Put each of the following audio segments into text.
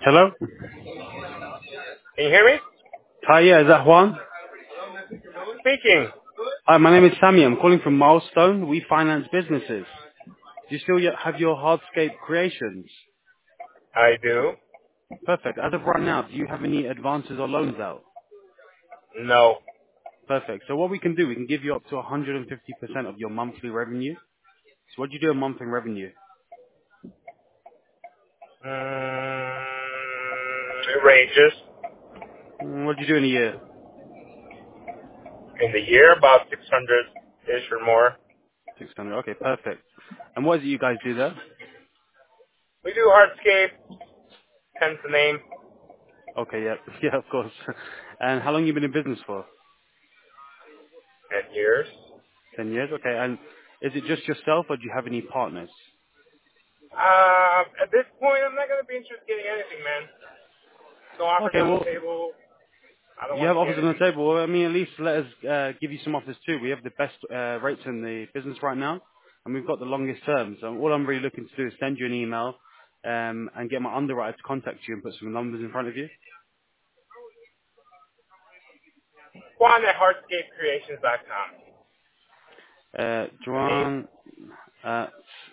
Hello? Can you hear me? Hi, yeah, is that Juan? Speaking. Hi, my name is Sammy. I'm calling from Milestone. We finance businesses. Do you still have your hardscape creations? I do. Perfect. As of right now, do you have any advances or loans out? No. Perfect. So what we can do, we can give you up to 150% of your monthly revenue. So what do you do a month in revenue? It ranges. What do you do in a year? In the year, about 600-ish or more. 600. Okay, perfect. And what is it you guys do there? We do hardscape, hence the name, Okay, yeah. Yeah, of course. And how long you been in business for? 10 years. 10 years? Okay. And is it just yourself or do you have any partners? At this point, I'm not going to be interested in getting anything, man. No offers Okay, on the well, table. I don't you want have to see offers on the anything. table. Well, I mean, at least let us give you some offers too. We have the best rates in the business right now, and we've got the longest terms. So all I'm really looking to do is send you an email and get my underwriter to contact you and put some numbers in front of you. Juan at hardscapecreations.com. The name. Joanne at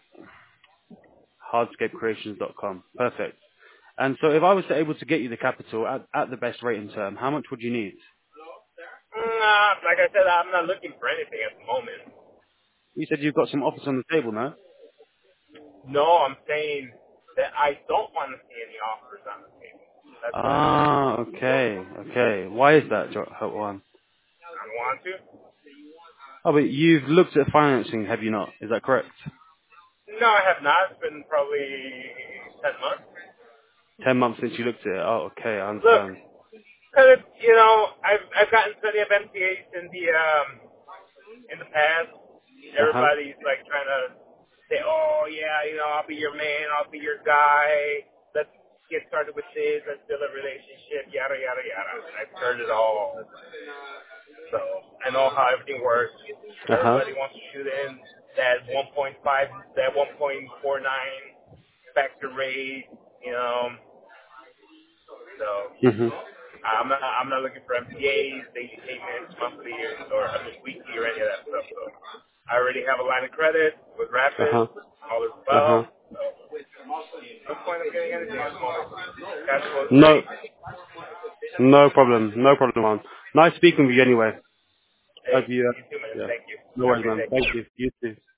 hardscapecreations.com. Perfect. And so if I was to able to get you the capital at the best rate in term, how much would you need? Like I said, I'm not looking for anything at the moment. You said you've got some offers on the table, no? No, I'm saying that I don't want to see any offers on the table. That's what I meant. Ah, okay, okay. Why is that, Joanne? I don't want to. Oh, but you've looked at financing, have you not? Is that correct? No, I have not. It's been probably 10 months. 10 months since you looked at it. Oh, okay, I Look, understand. cause I've gotten plenty of MPAs in the past. Uh-huh. Everybody's like trying to say, oh yeah, I'll be your man, I'll be your guy. Let's get started with this. Let's build a relationship. Yada yada yada. And I've heard it all. So I know how everything works. Uh-huh. Everybody wants to shoot in that 1.5, that 1.49 factor rate, you know. So hmm I'm not looking for MPAs, daily payments, monthly weekly or any of that stuff. So I already have a line of credit with Rapid, Uh-huh. all is Uh-huh. well. So no point of getting anything at the moment. Cash flow is No, great. no problem. No problem, man. Nice speaking with you anyway. Hope Hey, you, you too, man. yeah. Thank you. No Have a worries, good man. day. Thank you. You too.